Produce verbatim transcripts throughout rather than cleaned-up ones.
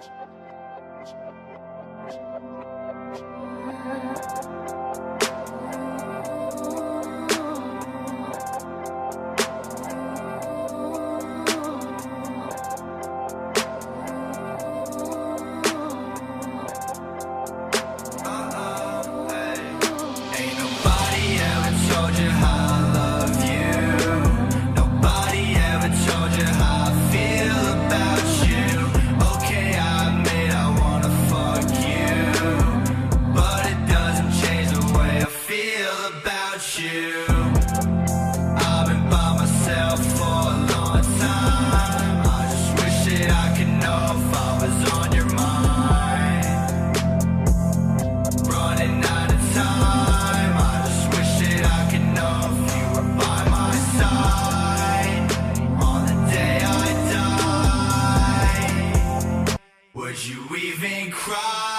Would you even cry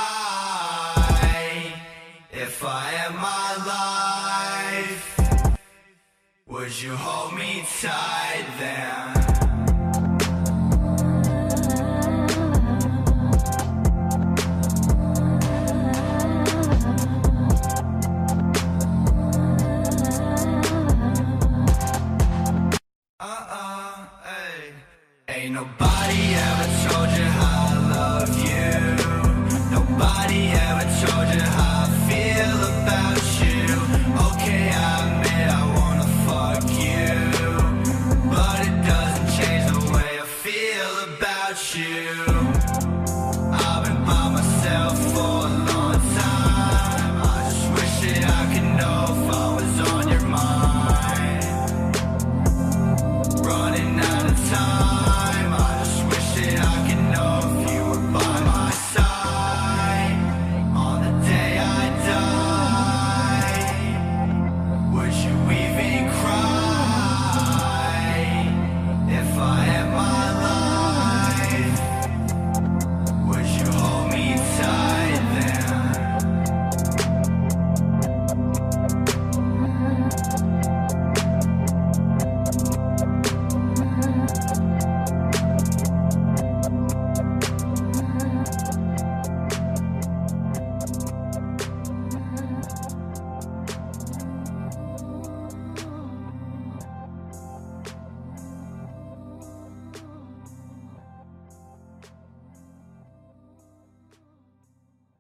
if I had my life? Would you hold me tight then? Uh-uh, hey. Ain't nobody ever told you how I love you. Nobody ever told you how I feel about you. Okay, I admit I wanna fuck you, but it doesn't change the way I feel about you.